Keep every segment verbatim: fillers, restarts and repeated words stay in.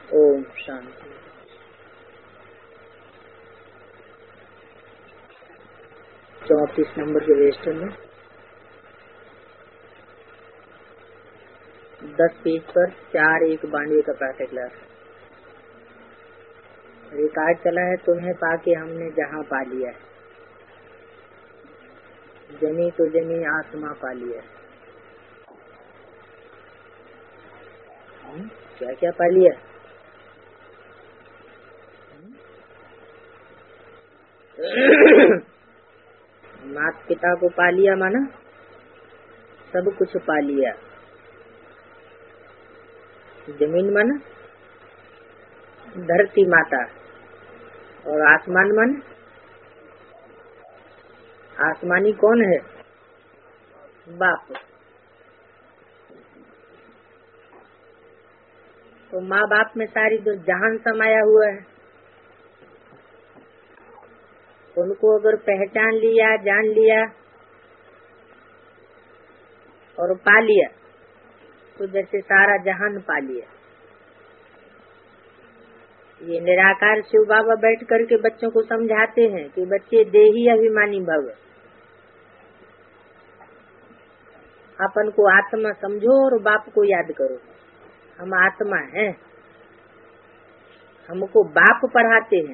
ओम शांति। चौतीस नंबर के रजिस्टर में दस पेज पर चार एक बानवे का प्रातः क्लास रिकॉर्ड चला है। तुम्हें पाके हमने जहाँ पा लिया है, जमी तो जमी आसमां पा लिया है। क्या क्या पा लिया? माता पिता को पा लिया, माना सब कुछ पा लिया। जमीन माना धरती माता, और आसमान माना आसमानी कौन है? बाप। तो माँ बाप में सारी जो जहान समाया हुआ है, उनको अगर पहचान लिया, जान लिया और पा लिया तो जैसे सारा जहान पा लिया। ये निराकार शिव बाबा बैठ करके बच्चों को समझाते हैं कि बच्चे देही अभिमानी भव, अपन को आत्मा समझो और बाप को याद करो। हम आत्मा हैं, हमको बाप पढ़ाते हैं।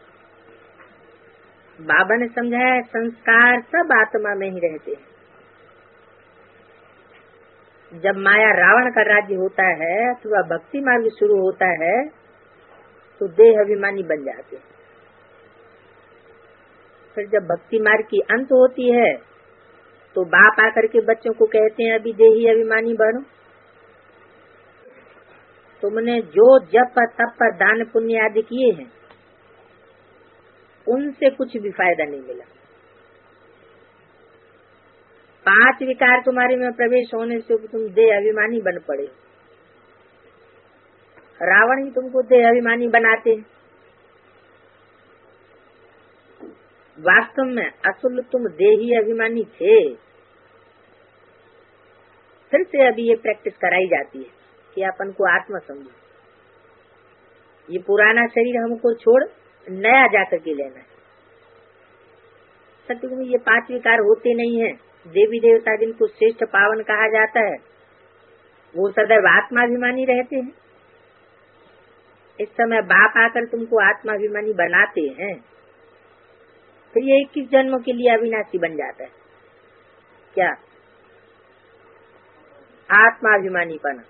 बाबा ने समझाया संस्कार सब आत्मा में ही रहते हैं। जब माया रावण का राज्य होता है अथवा भक्ति मार्ग शुरू होता है तो देह अभिमानी बन जाते हैं। फिर जब भक्ति मार्ग की अंत होती है तो बाप आकर के बच्चों को कहते हैं अभी देही अभिमानी बनो। तुमने जो जप तप दान पुण्य आदि किए हैं उनसे कुछ भी फायदा नहीं मिला। पांच विकार तुम्हारे में प्रवेश होने से तुम देह अभिमानी बन पड़े। रावण ही तुमको देह अभिमानी बनाते हैं। वास्तव में असल तुम देही अभिमानी थे। फिर से अभी ये प्रैक्टिस कराई जाती है कि अपन को आत्मा समझो। ये पुराना शरीर हमको छोड़ नया जाकर के लेना है। सत्य में ये पांच विकार होते नहीं है। देवी देवता जिनको श्रेष्ठ पावन कहा जाता है वो सदैव आत्माभिमानी रहते हैं। इस समय बाप आकर तुमको आत्माभिमानी बनाते हैं। फिर ये इक्कीस जन्मों के लिए अविनाशी बन जाता है। क्या? आत्माभिमानी बना।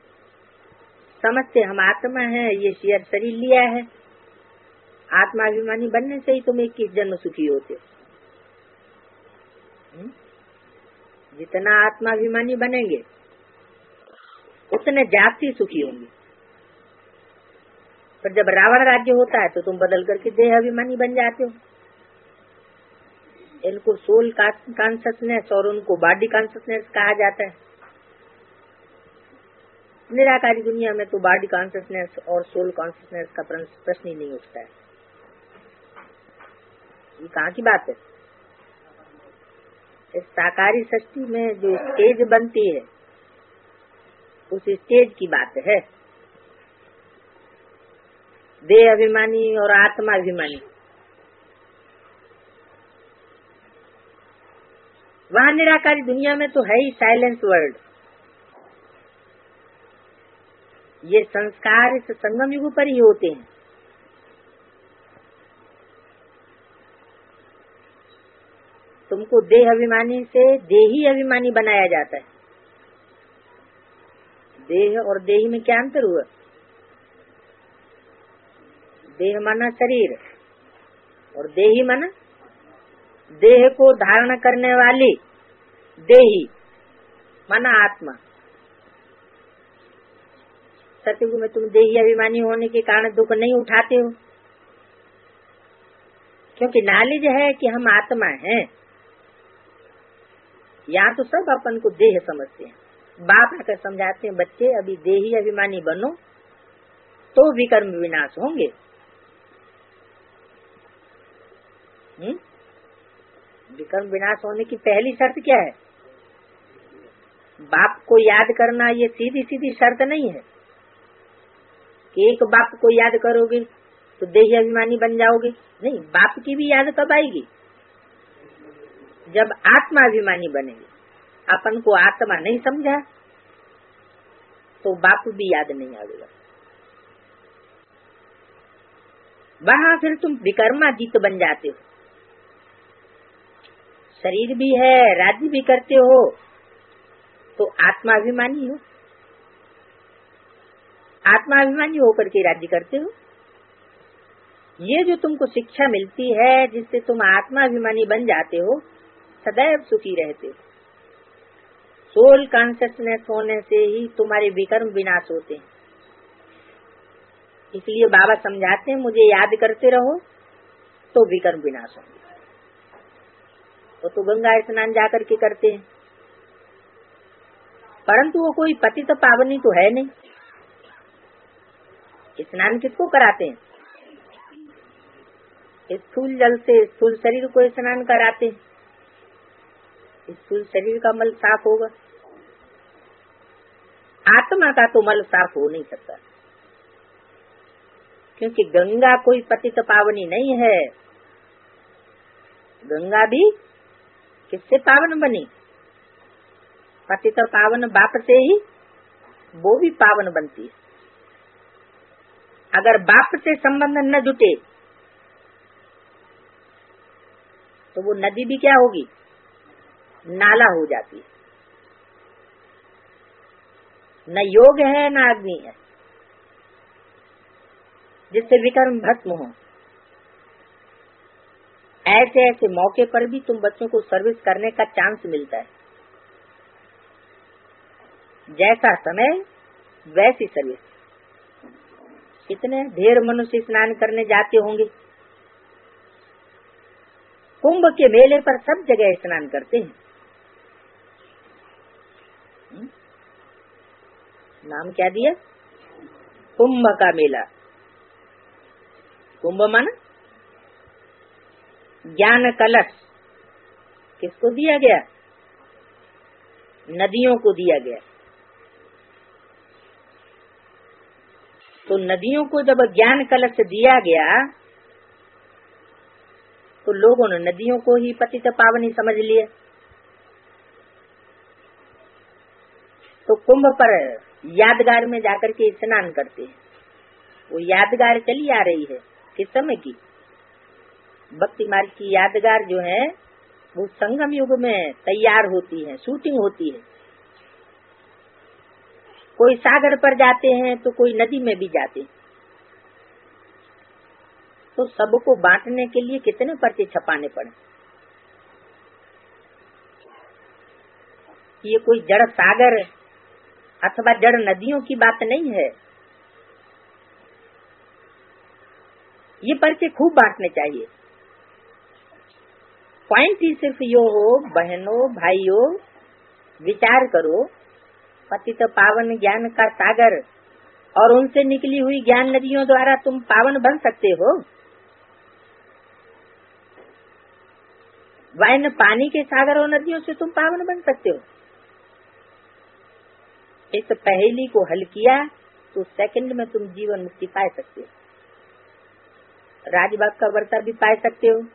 समझते हम आत्मा है, ये शेयर शरीर लिया है। आत्माभिमानी बनने से ही तुम इक्कीस जन्म सुखी होते हो। जितना आत्माभिमानी बनेंगे उतने जाति सुखी होंगे। पर जब रावण राज्य होता है तो तुम बदल करके देह अभिमानी बन जाते हो। इनको सोल कॉन्शसनेस और उनको बॉडी कॉन्शसनेस कहा जाता है। निराकारी दुनिया में तो बॉडी कॉन्शसनेस और सोल कॉन्शसनेस का प्रश्न ही नहीं उठता है। ये कहाँ की बात है? इस साकारी सृष्टि में जो स्टेज बनती है उस स्टेज की बात है। देह अभिमानी और आत्मा अभिमानी। वहाँ निराकारी दुनिया में तो है ही साइलेंस वर्ल्ड। ये संस्कार इस संगम युग पर ही होते हैं। तुमको देह अभिमानी से देही अभिमानी बनाया जाता है। देह और देही में क्या अंतर हुआ? देह माना शरीर और देही माना देह को धारण करने वाली। देही माना आत्मा। सतयुग में तुम देही अभिमानी होने के कारण दुख नहीं उठाते हो, क्योंकि नॉलेज है कि हम आत्मा हैं। यहाँ तो सब अपन को देह समझते हैं। बाप आकर समझाते हैं बच्चे अभी देही अभिमानी बनो तो विकर्म विनाश होंगे। हम्म? विकर्म विनाश होने की पहली शर्त क्या है? बाप को याद करना। ये सीधी सीधी शर्त नहीं है। कि एक बाप को याद करोगे तो देही अभिमानी बन जाओगे। नहीं, बाप की भी याद कब आएगी? जब आत्मा अभिमानी बनेगी। अपन को आत्मा नहीं समझा तो बाप भी याद नहीं आएगा। वहां फिर तुम विकर्माजीत बन जाते हो। शरीर भी है, राज्य भी करते हो, तो आत्माभिमानी हो। आत्माभिमानी होकर के राज्य करते हो। ये जो तुमको शिक्षा मिलती है, जिससे तुम आत्माभिमानी बन जाते हो, सदैव सुखी रहते हो। सोल कॉन्शियसनेस होने से ही तुम्हारे विकर्म विनाश होते हैं। इसलिए बाबा समझाते हैं, मुझे याद करते रहो तो विकर्म विनाश होंगे। वो तो गंगा स्नान जाकर के करते हैं, परंतु वो कोई पतित पावनी तो है नहीं। स्नान किसको कराते हैं? स्थूल जल से स्थूल शरीर को स्नान कराते हैं। स्थूल शरीर का मल साफ होगा, आत्मा का तो मल साफ हो नहीं सकता, क्योंकि गंगा कोई पतित पावनी नहीं है। गंगा भी किससे पावन बनी? पतित पावन बाप से ही वो भी पावन बनती है। अगर बाप से संबंध न जुटे तो वो नदी भी क्या होगी? नाला हो जाती है। न योग है न अग्नि है जिससे विकर्म भस्म हो। ऐसे ऐसे मौके पर भी तुम बच्चों को सर्विस करने का चांस मिलता है। जैसा समय वैसी सर्विस। कितने ढेर मनुष्य स्नान करने जाते होंगे। कुंभ के मेले पर सब जगह स्नान करते हैं। नाम क्या दिया? कुंभ का मेला। कुंभ मन ज्ञान कलश किसको दिया गया? नदियों को दिया गया। तो नदियों को जब ज्ञान कलश दिया गया तो लोगों ने नदियों को ही पतित पावनी समझ लिया। तो कुंभ पर यादगार में जाकर के स्नान करते हैं। वो यादगार चली आ रही है किस समय की? भक्ति मार्ग की यादगार जो है वो संगम युग में तैयार होती है, शूटिंग होती है। कोई सागर पर जाते हैं तो कोई नदी में भी जाते हैं। तो सबको बांटने के लिए कितने पर्चे छपाने पड़े। ये कोई जड़ सागर अथवा जड़ नदियों की बात नहीं है। ये पर्चे खूब बांटने चाहिए। पॉइंट ही सिर्फ यो हो, बहनों भाइयों, विचार करो, पतित पावन ज्ञान का सागर और उनसे निकली हुई ज्ञान नदियों द्वारा तुम पावन बन सकते हो। वह पानी के सागर और नदियों से तुम पावन बन सकते हो। इस पहेली को हल किया तो सेकंड में तुम जीवन मुक्ति पा सकते हो। राजबाग का वर्ता भी पा सकते हो।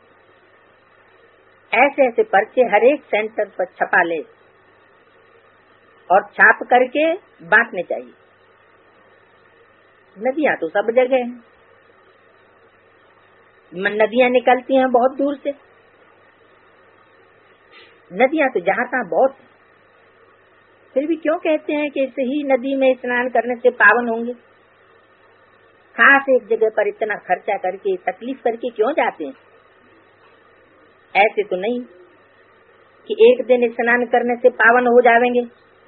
ऐसे ऐसे पर्चे हर एक सेंटर पर छपा ले और छाप करके बांटने चाहिए। नदियां तो सब जगह हैं। नदियां निकलती हैं बहुत दूर से। नदियां तो जहां तहां बहुत है। फिर भी क्यों कहते हैं कि इस ही नदी में स्नान करने से पावन होंगे? खास एक जगह पर इतना खर्चा करके तकलीफ करके क्यों जाते हैं? ऐसे तो नहीं कि एक दिन स्नान करने से पावन हो जाएंगे।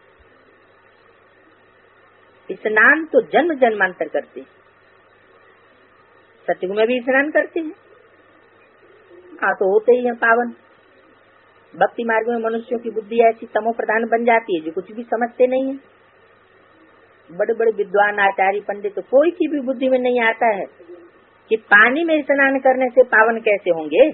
स्नान तो जन्म जन्मांतर करते हैं। सतयुग में भी स्नान करते हैं, हाँ तो होते ही हैं पावन। भक्ति मार्ग में मनुष्यों की बुद्धि ऐसी तमो प्रधान बन जाती है जो कुछ भी समझते नहीं है। बड़े बड़े विद्वान आचार्य पंडित तो कोई की भी बुद्धि में नहीं आता है कि पानी में स्नान करने से पावन कैसे होंगे।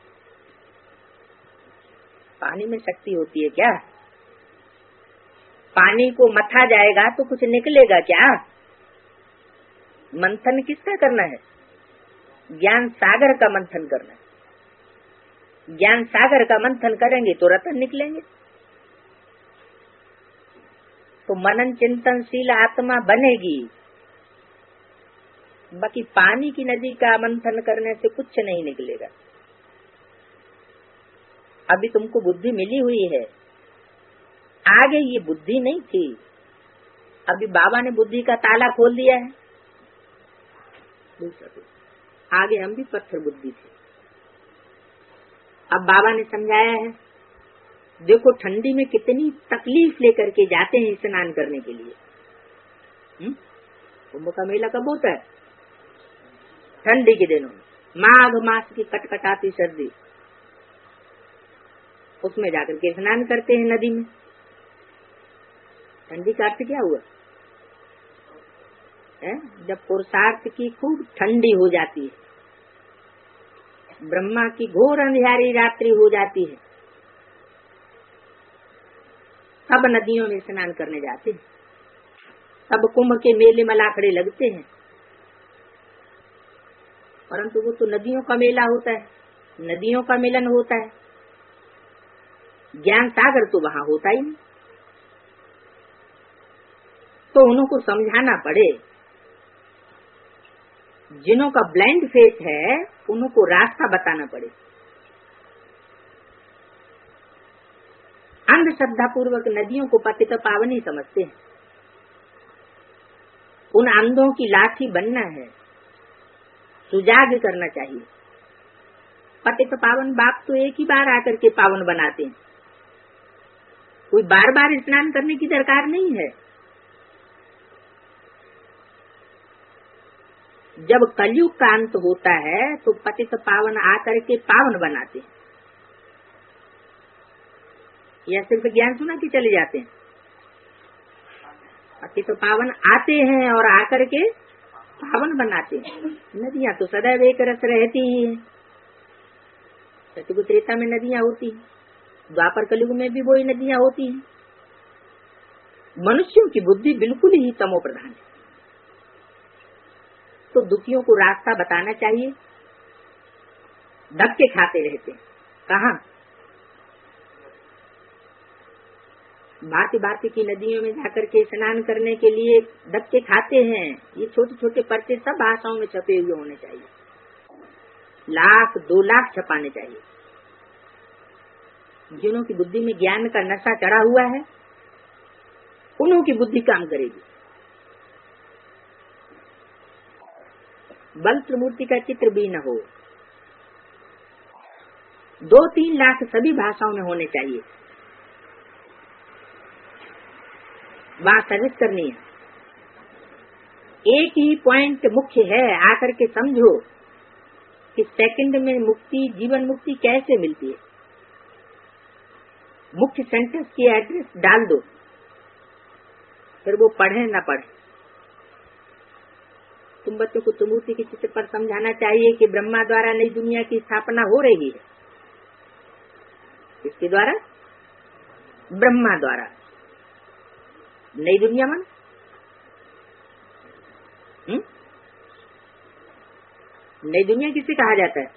पानी में शक्ति होती है क्या? पानी को मथा जाएगा तो कुछ निकलेगा क्या? मंथन किसका करना है? ज्ञान सागर का मंथन करना है। ज्ञान सागर का मंथन करेंगे तो रतन निकलेंगे। तो मनन चिंतनशील आत्मा बनेगी। बाकी पानी की नदी का मंथन करने से कुछ नहीं निकलेगा। अभी तुमको बुद्धि मिली हुई है, आगे ये बुद्धि नहीं थी। अभी बाबा ने बुद्धि का ताला खोल दिया है। आगे हम भी पत्थर बुद्धि थे। अब बाबा ने समझाया है। देखो ठंडी में कितनी तकलीफ लेकर के जाते हैं स्नान करने के लिए। कुंभ का मेला कब होता है? ठंडी के दिनों में, माघ मास की कटकटाती सर्दी, उसमें जाकर के स्नान करते हैं नदी में। ठंडी का अर्थ क्या हुआ है? जब पुरुषार्थ की खूब ठंडी हो जाती है, ब्रह्मा की घोर अंधियारी रात्रि हो जाती है, तब नदियों में स्नान करने जाते हैं। तब कुंभ के मेले मलाखड़े लगते हैं। परंतु वो तो नदियों का मेला होता है, नदियों का मिलन होता है। ज्ञान सागर तो वहाँ होता ही नहीं। तो उनको समझाना पड़े। जिन्हों का ब्लाइंड फेथ है उनको रास्ता बताना पड़े। अंधश्रद्धा पूर्वक नदियों को पतित पावनी समझते हैं। उन अंधों की लाठी बनना है, सुजाग करना चाहिए। पतित पावन बाप तो एक ही बार आकर के पावन बनाते हैं, कोई बार बार स्नान करने की दरकार नहीं है। जब कलयुग का अंत होता है तो पतित पावन आकर के पावन बनाते हैं। या सिर्फ ज्ञान सुना के चले जाते हैं? पतित पावन आते हैं और आकर के पावन बनाते हैं। नदियां तो सदैव एक रस रहती ही है। सतयुग त्रेता में नदियां होती हैं, द्वापर कलयुग में भी वही नदियां होती हैं। मनुष्यों की बुद्धि बिल्कुल ही तमो प्रधान है। तो दुखियों को रास्ता बताना चाहिए। धक्के खाते रहते हैं। कहाँ? भांति भांति की नदियों में जाकर के स्नान करने के लिए धक्के खाते हैं। ये छोटे छोटे पर्चे सब भाषाओं में छपे हुए होने चाहिए। लाख दो लाख छपाने चाहिए। जिन्हों की बुद्धि में ज्ञान का नशा चढ़ा हुआ है उन्हों की बुद्धि काम करेगी। बल त्रिमूर्ति का चित्र भी न हो। दो तीन लाख सभी भाषाओं में होने चाहिए। वहाँ सर्विस करनी है। एक ही पॉइंट मुख्य है, आकर के समझो कि सेकंड में मुक्ति, जीवन मुक्ति कैसे मिलती है। मुख्य सेंटेंस की एड्रेस डाल दो, फिर वो पढ़े न पढ़े। तुम बच्चों को त्रिमूर्ति के चित्र पर समझाना चाहिए कि ब्रह्मा द्वारा नई दुनिया की स्थापना हो रही है। किसके द्वारा? ब्रह्मा द्वारा। नई दुनिया मन हम्म? नई दुनिया किसे कहा जाता है?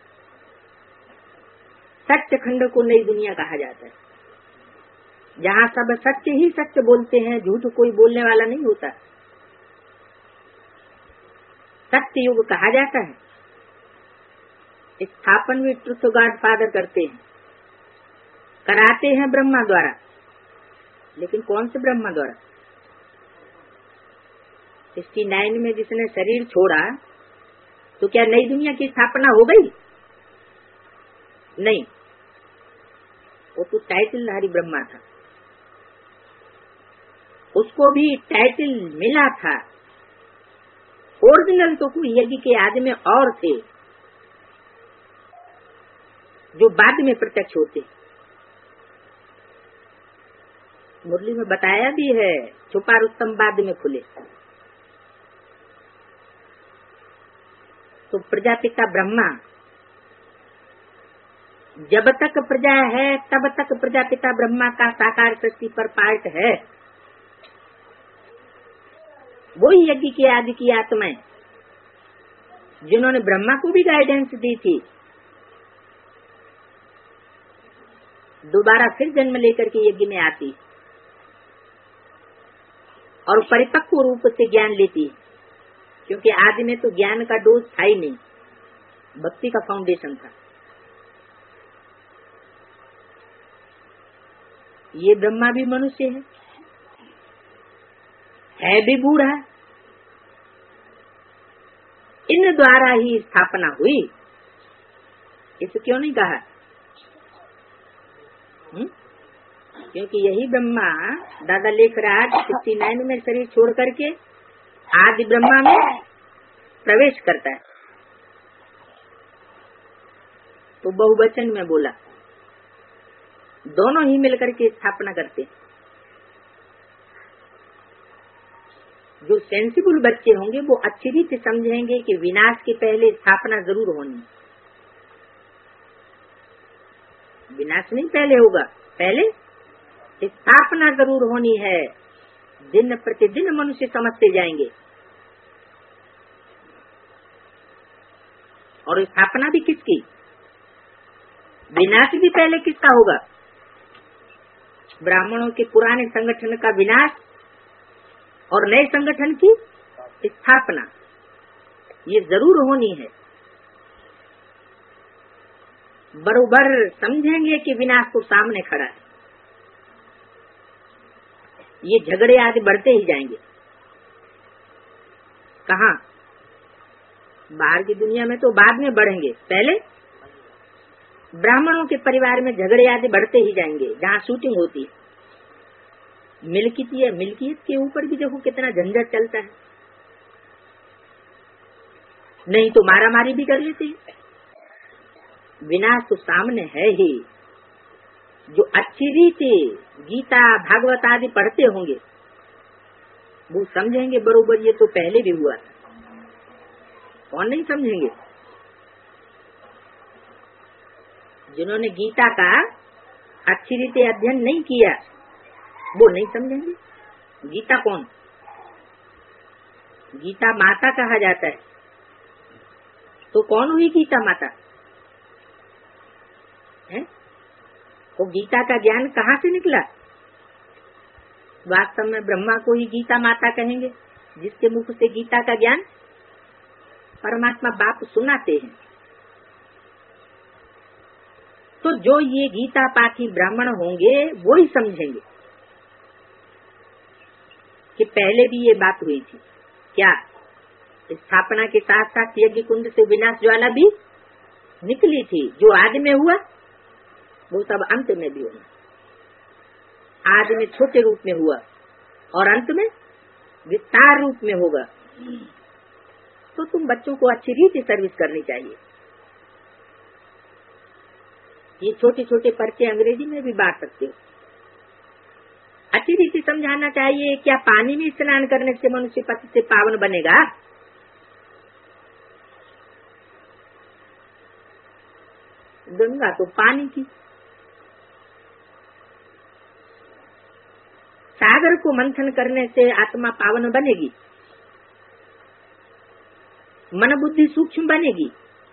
सत्य खंड को नई दुनिया कहा जाता है। जहाँ सब सत्य ही सत्य बोलते हैं, झूठ कोई बोलने वाला नहीं होता। सत्य युग कहा जाता है। स्थापन भी ट्रुथ गॉड फादर करते हैं, कराते हैं ब्रह्मा द्वारा। लेकिन कौन से ब्रह्मा द्वारा? सिक्सटी नाइन में जिसने शरीर छोड़ा तो क्या नई दुनिया की स्थापना हो गई? नहीं, वो तो टाइटलधारी ब्रह्मा था। उसको भी टाइटल मिला था। ओरिजिनल तो कोई यज्ञ के आदमी और थे जो बाद में प्रत्यक्ष होते। मुरली में बताया भी है, छुपा रुस्तम बाद में खुले। तो प्रजापिता ब्रह्मा, जब तक प्रजा है तब तक प्रजापिता ब्रह्मा का साकार सृष्टि पर पार्ट है। वही यज्ञ की आदि की आत्माएं जिन्होंने ब्रह्मा को भी गाइडेंस दी थी, दोबारा फिर जन्म लेकर के यज्ञ में आती और परिपक्व रूप से ज्ञान लेती, क्योंकि आदि में तो ज्ञान का डोज था ही नहीं, भक्ति का फाउंडेशन था। ये ब्रह्मा भी मनुष्य है, है भी बूढ़ा, इन द्वारा ही स्थापना हुई। इसे क्यों नहीं कहा? हुँ? क्योंकि यही ब्रह्मा दादा लेख रहा सिक्सटी नाइन में शरीर छोड़ करके आदि ब्रह्मा में प्रवेश करता है, तो बहुवचन में बोला, दोनों ही मिलकर के स्थापना करते। जो सेंसिबल बच्चे होंगे वो अच्छी रीति समझेंगे कि विनाश के पहले स्थापना जरूर होनी। विनाश नहीं पहले होगा, पहले स्थापना जरूर होनी है। दिन प्रतिदिन मनुष्य समझते जाएंगे, और स्थापना भी किसकी? विनाश भी पहले किसका होगा? ब्राह्मणों के पुराने संगठन का विनाश और नए संगठन की स्थापना, ये जरूर होनी है। बरोबर समझेंगे कि विनाश तो सामने खड़ा है, ये झगड़े आदि बढ़ते ही जाएंगे। कहाँ? बाहर की दुनिया में तो बाद में बढ़ेंगे, पहले ब्राह्मणों के परिवार में झगड़े आदि बढ़ते ही जाएंगे। जहाँ शूटिंग होती है, मिल्कियत है, मिल्कियत के ऊपर भी देखो कितना झंझट चलता है, नहीं तो मारा मारी भी कर लेते हैं। विनाश तो सामने है ही। जो अच्छी रीति गीता भागवत आदि पढ़ते होंगे वो समझेंगे बरोबर ये तो पहले भी हुआ था। कौन नहीं समझेंगे? जिन्होंने गीता का अच्छी रीति अध्ययन नहीं किया वो नहीं समझेंगे। गीता कौन? गीता माता कहा जाता है, तो कौन हुई गीता माता है? वो गीता का ज्ञान कहाँ से निकला? वास्तव में ब्रह्मा को ही गीता माता कहेंगे, जिसके मुख से गीता का ज्ञान परमात्मा बाप सुनाते हैं। तो जो ये गीता पाठी ब्राह्मण होंगे वो ही समझेंगे कि पहले भी ये बात हुई थी। क्या? स्थापना के साथ साथ यज्ञ कुंड से विनाश ज्वाला भी निकली थी। जो आदि में हुआ वो सब अंत में भी होगा। आदि में छोटे रूप में हुआ और अंत में विस्तार रूप में होगा। तो तुम बच्चों को अच्छी रीति सर्विस करनी चाहिए। ये छोटे छोटे पर्चे अंग्रेजी में भी बांट सकते हो। अच्छी रीति समझाना चाहिए। क्या पानी में स्नान करने से मनुष्य पति से पावन बनेगा? गंगा तो पानी की। सागर को मंथन करने से आत्मा पावन बनेगी, मन बुद्धि सूक्ष्म बनेगी।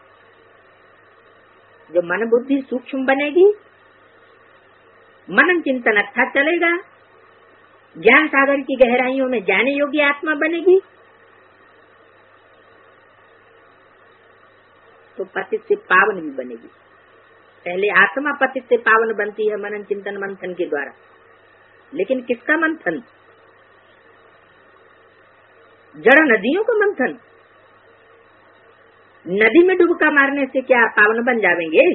जब मन बुद्धि सूक्ष्म बनेगी, मनन चिंतन अच्छा चलेगा, ज्ञान सागर की गहराइयों में जाने योग्य आत्मा बनेगी, तो पतित से पावन भी बनेगी। पहले आत्मा पतित से पावन बनती है मनन चिंतन मंथन के द्वारा। लेकिन किसका मंथन? जड़ नदियों का मंथन। नदी में डुबका मारने से क्या पावन बन जाएंगे?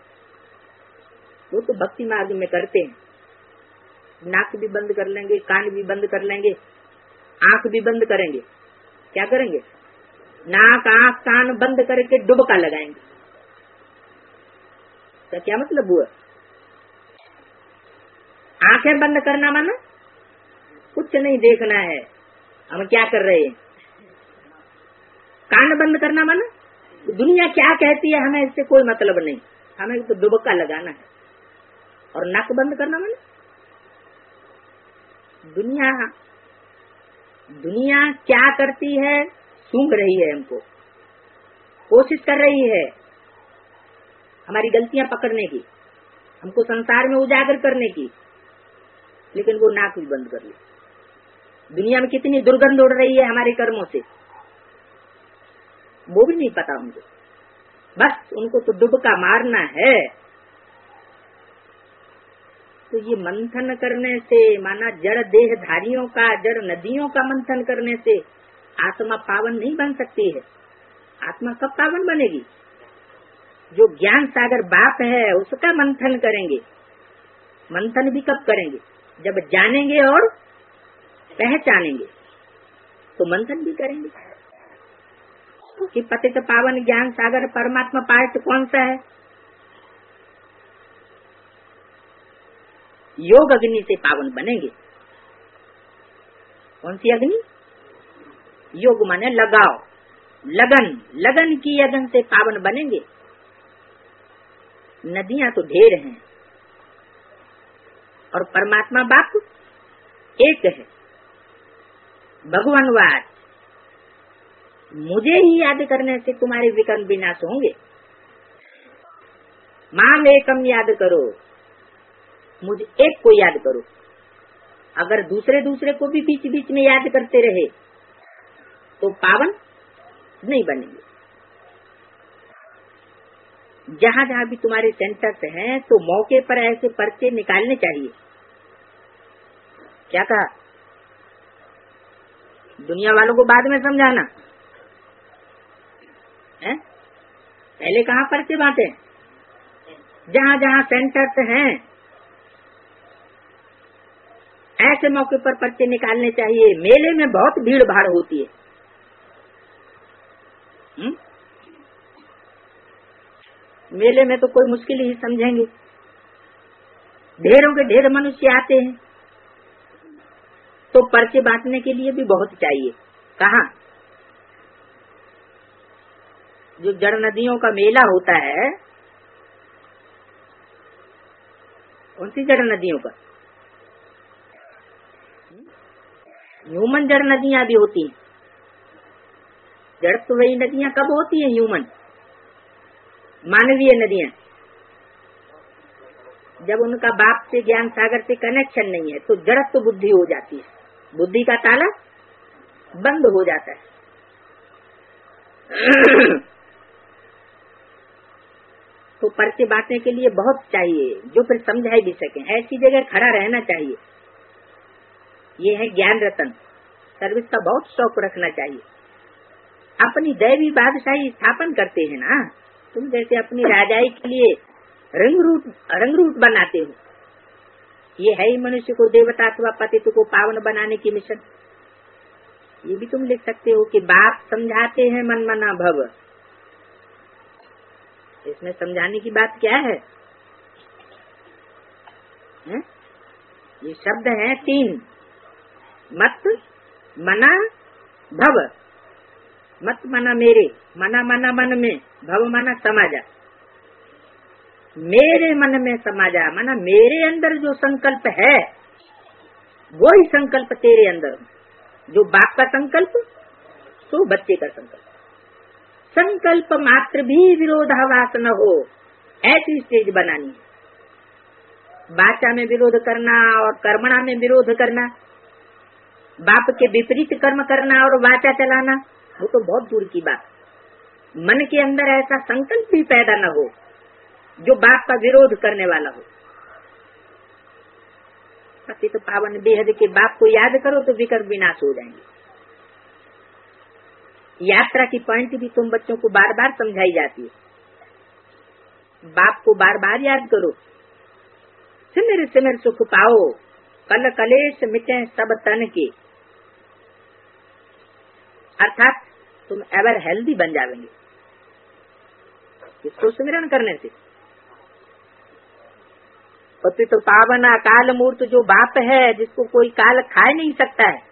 वो तो भक्ति मार्ग में करते हैं। नाक भी बंद कर लेंगे, कान भी बंद कर लेंगे, आंख भी बंद करेंगे। क्या करेंगे? नाक आंख कान बंद करके डुबका लगाएंगे। तो क्या मतलब हुआ? आंखें बंद करना माना कुछ नहीं देखना है, हम क्या कर रहे हैं। कान बंद करना माना दुनिया क्या कहती है हमें इससे कोई मतलब नहीं, हमें तो डुबक्का लगाना है। और नाक बंद करना माना दुनिया दुनिया क्या करती है, सूंघ रही है हमको, कोशिश कर रही है हमारी गलतियां पकड़ने की, हमको संसार में उजागर करने की, लेकिन वो नाक भी बंद कर ली। दुनिया में कितनी दुर्गंध उड़ रही है हमारे कर्मों से, वो भी नहीं पता उनको। बस उनको तो डुबका मारना है। तो ये मंथन करने से, माना जड़ देहधारियों का, जड़ नदियों का मंथन करने से आत्मा पावन नहीं बन सकती है। आत्मा कब पावन बनेगी? जो ज्ञान सागर बाप है उसका मंथन करेंगे। मंथन भी कब करेंगे? जब जानेंगे और पहचानेंगे तो मंथन भी करेंगे कि पतित पावन ज्ञान सागर परमात्मा पार्ट कौन सा है। योग अग्नि से पावन बनेंगे। कौन सी अग्नि? योग माने लगाओ, लगन, लगन की अग्नि से पावन बनेंगे। नदियां तो ढेर हैं और परमात्मा बाप एक है। भगवानवाद, मुझे ही याद करने से तुम्हारे विकर्म विनाश होंगे। माम एकम याद करो, मुझे एक को याद करो। अगर दूसरे दूसरे को भी बीच बीच में याद करते रहे तो पावन नहीं बनेंगे। जहाँ जहाँ भी तुम्हारे सेंटर्स हैं तो मौके पर ऐसे पर्चे निकालने चाहिए। क्या कहा? दुनिया वालों को बाद में समझाना है, पहले कहाँ पर्चे बांटे? जहाँ जहाँ सेंटर्स हैं ऐसे मौके पर पर्चे निकालने चाहिए। मेले में बहुत भीड़ भाड़ होती है। हुँ? मेले में तो कोई मुश्किल ही समझेंगे। ढेरों के ढेर मनुष्य आते हैं तो पर्चे बांटने के लिए भी बहुत चाहिए। कहाँ? जो जड़ नदियों का मेला होता है, कौन सी जड़ नदियों का? ह्यूमन जड़ नदियां भी होती हैं। जड़ तो वही नदियां कब होती हैं? ह्यूमन, मानवीय नदियां। जब उनका बाप से, ज्ञान सागर से कनेक्शन नहीं है तो जड़त्व तो बुद्धि हो जाती है। बुद्धि का ताला बंद हो जाता है। तो पर्चे बांटने के लिए बहुत चाहिए जो फिर समझाई भी सके। ऐसी जगह खड़ा रहना चाहिए। ये है ज्ञान रतन। सर्विस का बहुत शौक रखना चाहिए। अपनी दैवी बादशाही स्थापन करते हैं ना, तुम जैसे अपनी राजाई के लिए रंग रूट रंग रूट बनाते हो। ये है ही मनुष्य को देवता अथवा पतित को पावन बनाने की मिशन। ये भी तुम लिख सकते हो कि बाप समझाते हैं मन मना भव। इसमें समझाने की बात क्या है, है? ये शब्द हैं तीन, मत मना भव। मत मना मेरे, मना मना मन में, भव मना समाजा। मेरे मन में समाजा मना मेरे अंदर जो संकल्प है वो ही संकल्प तेरे अंदर। जो बाप का संकल्प तो बच्चे का संकल्प। संकल्प मात्र भी विरोधाभास न हो, ऐसी स्टेज बनानी है। वाचा में विरोध करना और कर्मणा में विरोध करना, बाप के विपरीत कर्म करना और वाचा चलाना, वो तो बहुत दूर की बात। मन के अंदर ऐसा संकल्प भी पैदा न हो जो बाप का विरोध करने वाला हो। पतित पावन बेहद के बाप को याद करो तो विकर्म विनाश हो जाएंगे। यात्रा की पॉइंट भी तुम बच्चों को बार बार समझाई जाती है। बाप को बार बार याद करो। सिमर सिमर सुख पाओ, कल कलेश मिटे सब तन के। अर्थात तुम एवर हेल्दी बन जाएंगे इसको सुमिरन करने से। पति तो पावन काल मूर्त जो बाप है जिसको कोई काल खाए नहीं सकता है,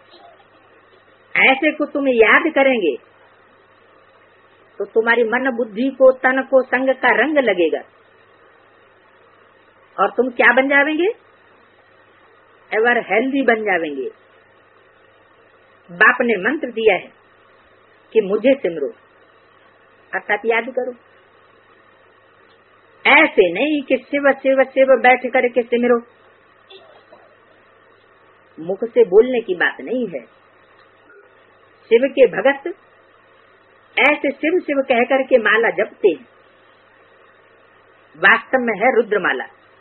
ऐसे को तुम याद करेंगे तो तुम्हारी मन बुद्धि को, तन को संग का रंग लगेगा और तुम क्या बन जाएंगे? एवर हेल्दी बन जाएंगे। बाप ने मंत्र दिया है कि मुझे सिमरो, अर्थात याद करो। ऐसे नहीं कि शिव शिव शिव बैठ करके सिमरो, मुख से बोलने की बात नहीं है। शिव के भगत ऐसे शिव शिव कह करके माला जपते हैं, वास्तव में है रुद्रमाला।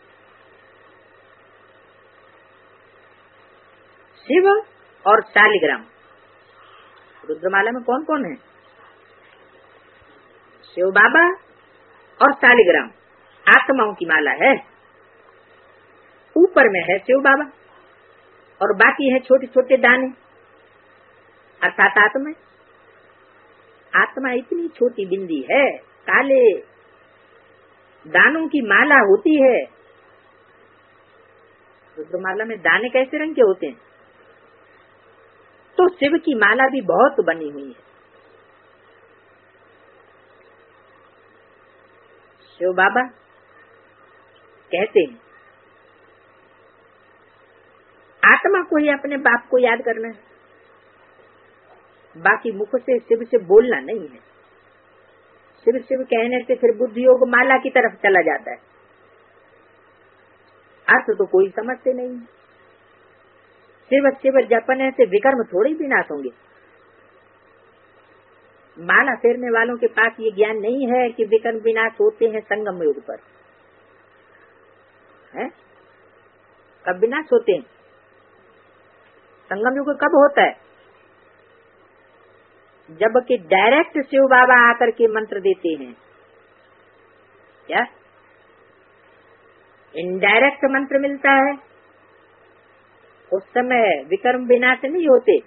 शिव और शालिग्राम, रुद्रमाला में कौन कौन है? शिव बाबा और शालिग्राम, आत्माओं की माला है। ऊपर में है शिव बाबा और बाकी है छोटे छोटे दाने, अर्थात आत्मा। आत्मा इतनी छोटी बिंदी है, काले दानों की माला होती है। रुद्रमाला में दाने कैसे रंग के होते हैं? तो शिव की माला भी बहुत बनी हुई है। शिव बाबा कहते हैं आत्मा को ही अपने बाप को याद करना है, बाकी मुख से शिव से बोलना नहीं है। शिव शिव कहने से फिर बुद्धि योग माला की तरफ चला जाता है, अर्थ तो कोई समझते नहीं। शिव शिव जपने से विकर्म थोड़ी विनाश होंगे। माला फेरने वालों के पास ये ज्ञान नहीं है कि विकर्म विनाश होते हैं संगम योग पर, है? कब विनाश होते हैं? संगम योग कब होता है? जबकि डायरेक्ट शिव बाबा आकर के मंत्र देते हैं। क्या इनडायरेक्ट मंत्र मिलता है? उस समय विकर्म विनाश नहीं होते।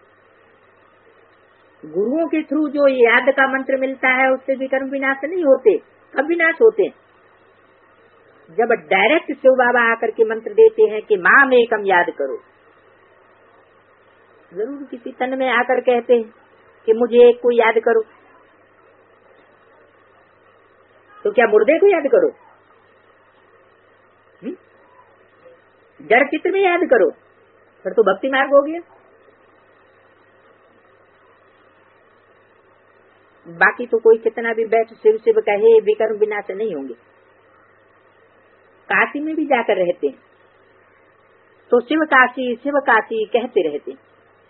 गुरुओं के थ्रू जो याद का मंत्र मिलता है उससे विकर्म विनाश नहीं होते। कब विनाश होते? जब डायरेक्ट शिव बाबा आकर के मंत्र देते हैं कि माम एकम याद करो। जरूर किसी तन में आकर कहते हैं कि मुझे एक को याद करो, तो क्या मुर्दे को याद करो? हुँ? जड़ चित्र में याद करो, फिर तो भक्ति मार्ग हो गया। बाकी तो कोई कितना भी बैठ शिव शिव कहे विकर्म विनाश नहीं होंगे। काशी में भी जाकर रहते हैं तो शिव काशी शिव काशी कहते रहते हैं।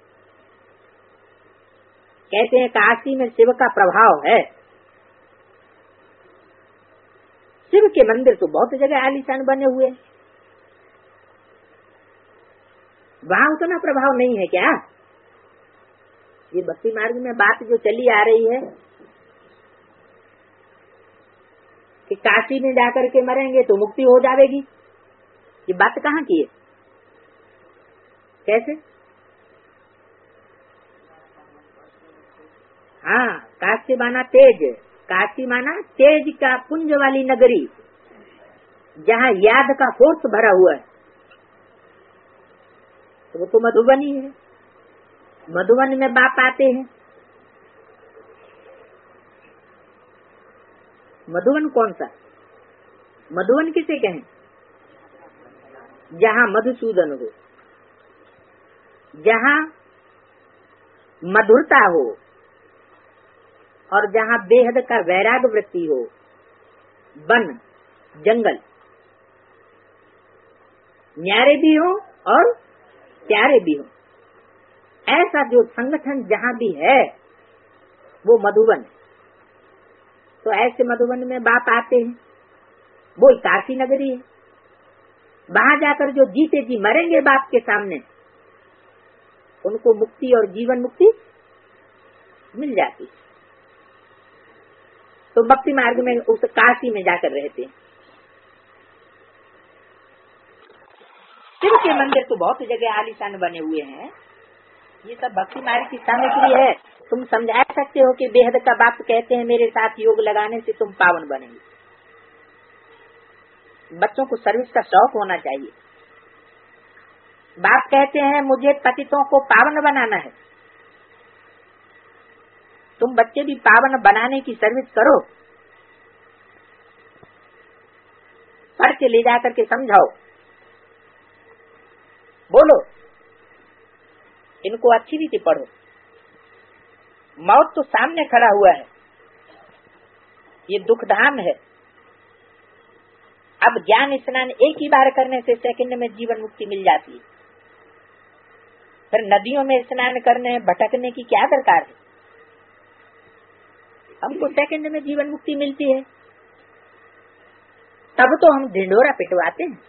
कहते हैं काशी में शिव का प्रभाव है। शिव के मंदिर तो बहुत जगह आलीशान बने हुए हैं, वहां उतना प्रभाव नहीं है क्या? ये भक्ति मार्ग में बात जो चली आ रही है कि काशी में जाकर के मरेंगे तो मुक्ति हो जाएगी, ये बात कहाँ की है? कैसे? हाँ, काशी माना तेज, काशी माना तेज का पुंज वाली नगरी, जहाँ याद का फोर्स भरा हुआ है। तो वो तो मधुबनी है। मधुबन में बाप आते हैं। मधुबन कौन सा? मधुबन किसे कहें? जहाँ मधुसूदन हो, जहाँ मधुरता हो और जहाँ बेहद का वैराग वृत्ति हो, वन जंगल न्यारे भी हो और प्यारे भी हो, ऐसा जो संगठन जहाँ भी है वो मधुबन। तो ऐसे मधुबन में बाप आते हैं, वो काशी नगरी है। वहां जाकर जो जीते जी मरेंगे बाप के सामने, उनको मुक्ति और जीवन मुक्ति मिल जाती। तो भक्ति मार्ग में उस काशी में जाकर रहते हैं। शिव के मंदिर तो बहुत जगह आलीशान बने हुए हैं। ये सब भक्ति मार्ग की सामग्री है। तुम समझा सकते हो कि बेहद का बाप कहते हैं मेरे साथ योग लगाने से तुम पावन बनेंगे। बच्चों को सर्विस का शौक होना चाहिए। बाप कहते हैं मुझे पतितों को पावन बनाना है। तुम बच्चे भी पावन बनाने की सर्विस करो, पढ़ के ले जाकर के समझाओ, बोलो इनको अच्छी रीति पढ़ो। मौत तो सामने खड़ा हुआ है, ये दुखधाम है। अब ज्ञान स्नान एक ही बार करने से सेकंड में जीवन मुक्ति मिल जाती है। फिर नदियों में स्नान करने भटकने की क्या दरकार है? हमको सेकंड में जीवन मुक्ति मिलती है, तब तो हम ढिंढोरा पिटवाते हैं।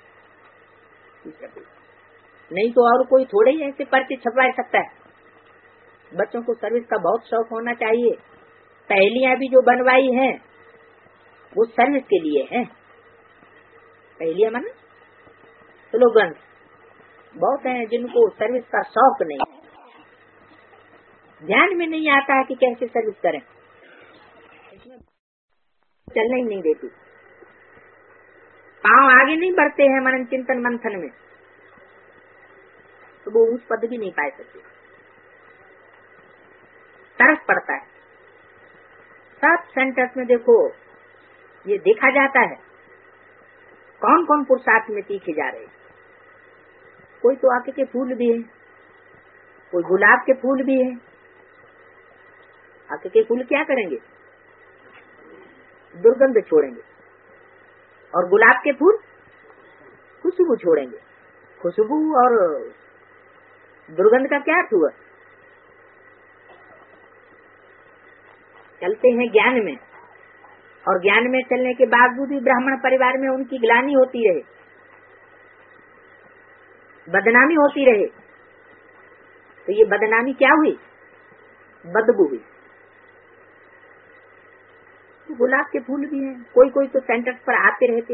नहीं तो और कोई थोड़े ही ऐसे पर्चे छपवा सकता है। बच्चों को सर्विस का बहुत शौक होना चाहिए। पहेलियां भी जो बनवाई हैं वो सर्विस के लिए हैं। पहेलियां माना स्लोगन बहुत हैं जिनको सर्विस का शौक नहीं, ध्यान में नहीं आता है कि कैसे सर्विस करें, चलने ही नहीं देती। पांव आगे नहीं बढ़ते हैं मनन चिंतन मंथन में, तो वो उस पद भी नहीं पा सकते। तरस पड़ता है। सब सेंटर्स में देखो ये देखा जाता है कौन कौन पुरुषार्थ में तीखे जा रहे हैं। कोई तो आके के फूल भी है, कोई गुलाब के फूल भी है। आके के फूल क्या करेंगे? दुर्गंध छोड़ेंगे, और गुलाब के फूल खुशबू छोड़ेंगे। खुशबू और दुर्गंध का क्या अर्थ हुआ? चलते हैं ज्ञान में, और ज्ञान में चलने के बावजूद भी ब्राह्मण परिवार में उनकी ग्लानि होती रहे, बदनामी होती रहे, तो ये बदनामी क्या हुई? बदबू हुई। तो गुलाब के फूल भी हैं, कोई कोई तो सेंटर्स पर आते रहते,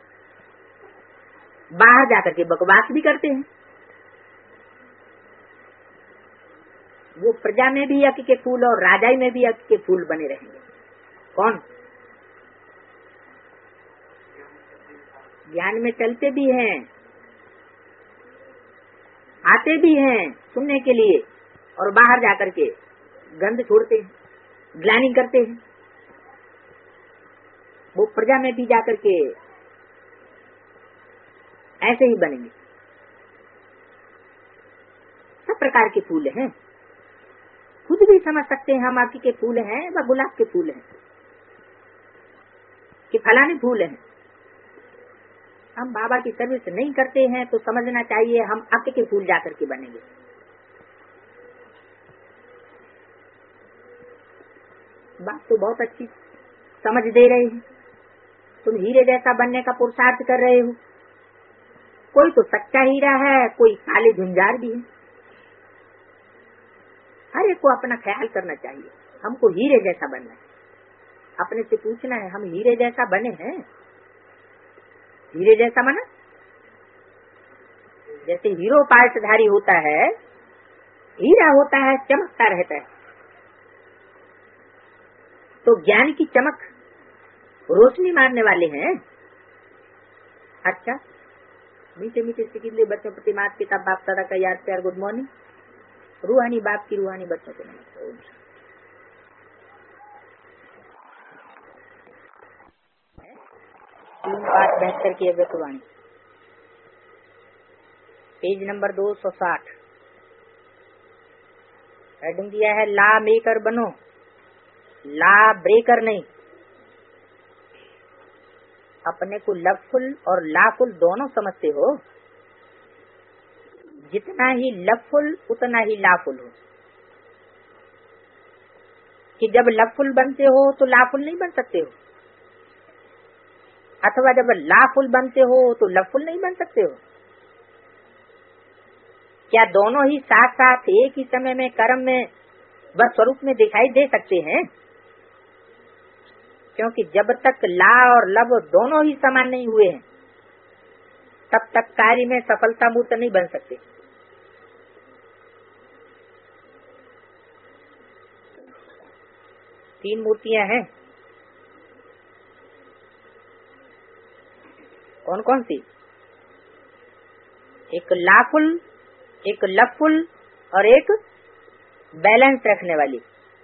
बाहर जाकर के बकवास भी करते हैं। वो प्रजा में भी यज्ञ के फूल और राजाई में भी यज्ञ के फूल बने रहेंगे। कौन? ज्ञान में चलते भी हैं, आते भी हैं सुनने के लिए, और बाहर जाकर के गंध छोड़ते हैं, ग्लानि करते हैं। वो प्रजा में भी जाकर के ऐसे ही बनेंगे। सब प्रकार के फूल हैं, खुद भी समझ सकते हैं हम आकी के फूल हैं व गुलाब के फूल हैं कि फलाने फूल हैं। हम बाबा की सर्विस नहीं करते हैं तो समझना चाहिए हम आके के फूल जाकर के बनेंगे। बात तो बहुत अच्छी समझ दे रहे हैं। तुम हीरे जैसा बनने का पुरुषार्थ कर रहे हो। कोई तो सच्चा हीरा है, कोई काले झुंझार भी है। हर एक को अपना ख्याल करना चाहिए। हमको हीरे जैसा बनना है। अपने से पूछना है हम हीरे जैसा बने हैं? हीरे जैसा माना जैसे हीरो पार्टधारी होता है, हीरा होता है, चमकता रहता है। तो ज्ञान की चमक रोशनी मारने वाले हैं। अच्छा, मीठे मीठे सिकिले बच्चों प्रति मात पिता बाप दादा का याद प्यार गुड मॉर्निंग। रूहानी बाप की रूहानी बच्चों को नहीं। तीन पाँच बहत्तर की अव्यक्तवाणी, पेज नंबर दो सौ साठ। हेडिंग दिया है ला मेकर बनो, ला ब्रेकर नहीं। अपने को लवफुल और लाफुल दोनों समझते हो। जितना ही लवफुल उतना ही लाफुल हो। कि जब लवफुल बनते हो तो लाफुल नहीं बन सकते हो, अथवा जब लाफुल बनते हो तो लवफुल नहीं बन सकते हो। क्या दोनों ही साथ साथ एक ही समय में कर्म में व स्वरूप में दिखाई दे सकते हैं? क्योंकि जब तक ला और लव दोनों ही समान नहीं हुए हैं तब तक कार्य में सफलता मूर्त नहीं बन सकते। तीन मूर्तियां हैं। कौन कौन सी? एक लाफुल, एक लफुल और एक बैलेंस रखने वाली।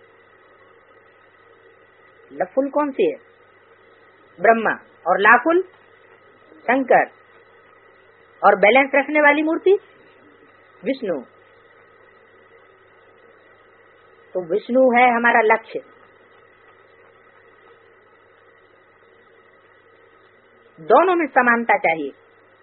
लफुल कौन सी है? ब्रह्मा। और लाफुल शंकर। और बैलेंस रखने वाली मूर्ति विष्णु। तो विष्णु है हमारा लक्ष्य। दोनों में समानता चाहिए,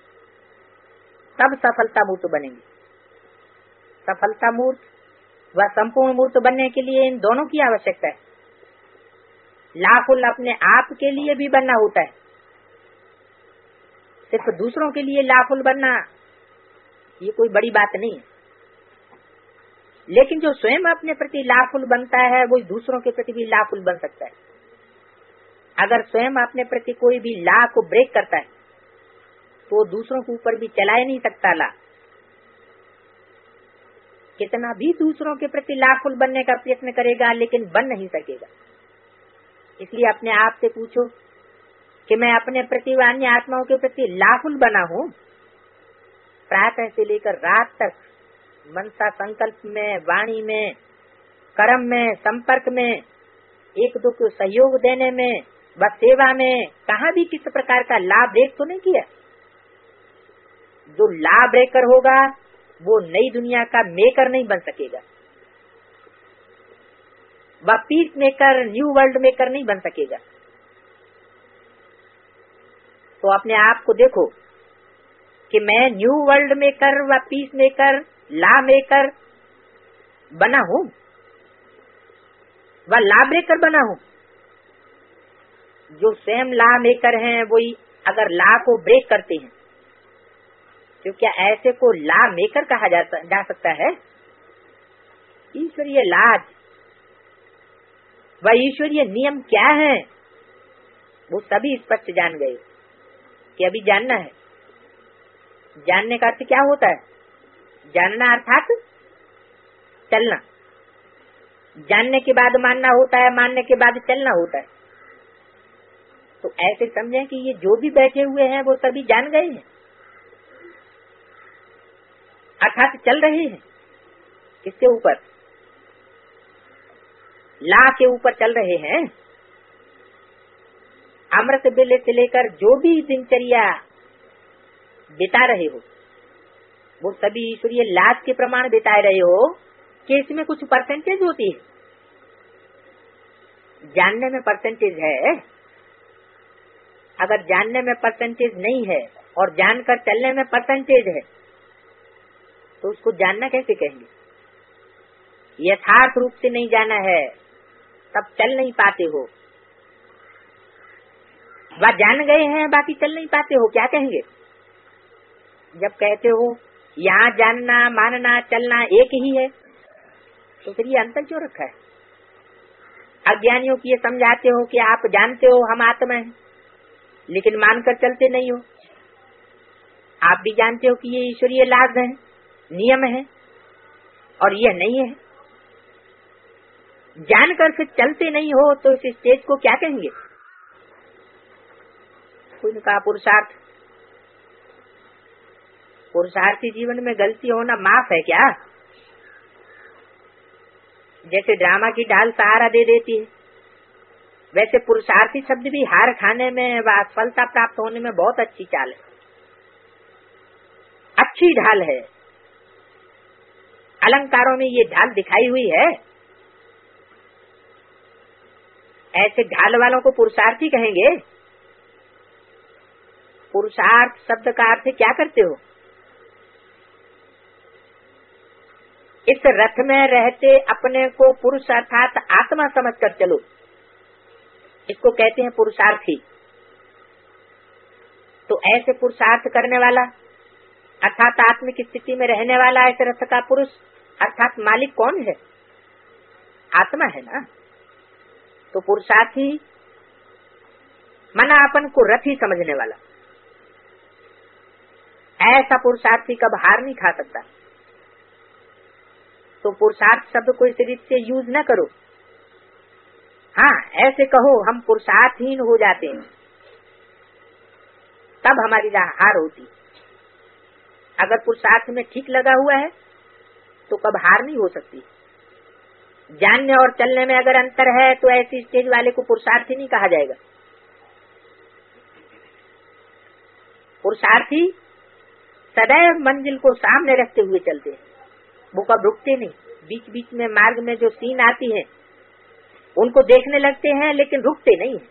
तब सफलता मूर्त बनेंगे। सफलता मूर्त व संपूर्ण मूर्त बनने के लिए इन दोनों की आवश्यकता है। लाफुल अपने आप के लिए भी बनना होता है, सिर्फ दूसरों के लिए लाफुल बनना ये कोई बड़ी बात नहीं है। लेकिन जो स्वयं अपने प्रति लाफुल बनता है वो दूसरों के प्रति भी लाफुल बन सकता है। अगर स्वयं अपने प्रति कोई भी ला को ब्रेक करता है तो दूसरों के ऊपर भी चला ही नहीं सकता ला। कितना भी दूसरों के प्रति लाफुल बनने का प्रयत्न करेगा लेकिन बन नहीं सकेगा। इसलिए अपने आप से पूछो कि मैं अपने प्रति व अन्य आत्माओं के प्रति लाफुल बना हूँ। प्रातः से लेकर रात तक मनसा संकल्प में, वाणी में, कर्म में, संपर्क में, एक दो को सहयोग देने में, व सेवा में कहाँ भी किसी प्रकार का लाभ ब्रेक तो नहीं किया। जो लाभ ब्रेकर होगा वो नई दुनिया का मेकर नहीं बन सकेगा, वह peace maker, new world maker नहीं बन सकेगा। तो अपने आप को देखो कि मैं न्यू वर्ल्ड मेकर व पीस मेकर, ला मेकर बना हूँ व ला ब्रेकर बना हूँ। जो स्वयं ला मेकर हैं वही अगर ला को ब्रेक करते हैं तो क्या ऐसे को ला मेकर कहा जा, जा सकता है? ईश्वरीय लाज व ईश्वरीय नियम क्या है वो सभी स्पष्ट जान गए कि अभी जानना है। जानने का अर्थ क्या होता है? जानना अर्थात चलना। जानने के बाद मानना होता है, मानने के बाद चलना होता है। तो ऐसे समझें कि ये जो भी बैठे हुए हैं वो सभी जान गए हैं, अर्थात चल रहे हैं। किसके ऊपर? ला के ऊपर चल रहे हैं। अमृत बेले से लेकर जो भी दिनचर्या बिता रहे हो वो सभी ईश्वरीय लाज के प्रमाण बिता रहे हो कि इसमें कुछ परसेंटेज होती है। जानने में परसेंटेज है। अगर जानने में परसेंटेज नहीं है और जानकर चलने में परसेंटेज है तो उसको जानना कैसे कहेंगे? यथार्थ रूप से नहीं जाना है तब चल नहीं पाते हो। वह जान गए हैं बाकी चल नहीं पाते हो, क्या कहेंगे? जब कहते हो यहाँ जानना, मानना, चलना एक ही है तो फिर ये अंतर क्यों रखा है? अज्ञानियों की ये समझाते हो कि आप जानते हो हम आत्मा हैं लेकिन मानकर चलते नहीं हो। आप भी जानते हो कि ये ईश्वरीय लाभ है, नियम है और यह नहीं है। जानकर फिर चलते नहीं हो तो इस स्टेज को क्या कहेंगे? कोई कहा पुरुषार्थ। पुरुषार्थी जीवन में गलती होना माफ है क्या? जैसे ड्रामा की ढाल सहारा दे देती है वैसे पुरुषार्थी शब्द भी हार खाने में व असफलता प्राप्त होने में बहुत अच्छी चाल है, अच्छी ढाल है। अलंकारों में ये ढाल दिखाई हुई है। ऐसे ढाल वालों को पुरुषार्थी कहेंगे। पुरुषार्थ शब्द का अर्थ क्या करते हो? इस रथ में रहते अपने को पुरुष अर्थात आत्मा समझकर चलो, इसको कहते हैं पुरुषार्थी। तो ऐसे पुरुषार्थ करने वाला अर्थात आत्मिक स्थिति में रहने वाला ऐसे रथ का पुरुष अर्थात मालिक कौन है? आत्मा है ना। तो पुरुषार्थी मना अपन को रथी समझने वाला, ऐसा पुरुषार्थी कब हार नहीं खा सकता। तो पुरुषार्थ शब्द को इस रीत से यूज न करो। हाँ, ऐसे कहो हम पुरुषार्थहीन हो जाते हैं तब हमारी हार होती। अगर पुरुषार्थ में ठीक लगा हुआ है तो कब हार नहीं हो सकती। जानने और चलने में अगर अंतर है तो ऐसी स्टेज वाले को पुरुषार्थी नहीं कहा जाएगा। पुरुषार्थी सदैव मंजिल को सामने रखते हुए चलते हैं, वो कब रुकते नहीं, बीच बीच में मार्ग में जो सीन आती है उनको देखने लगते हैं, लेकिन रुकते नहीं है।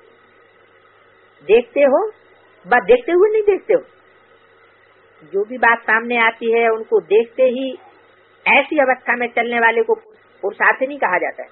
देखते हो, बस देखते हुए नहीं देखते हो, जो भी बात सामने आती है उनको देखते ही ऐसी अवस्था में चलने वाले को पुरुषार्थी नहीं कहा जाता है।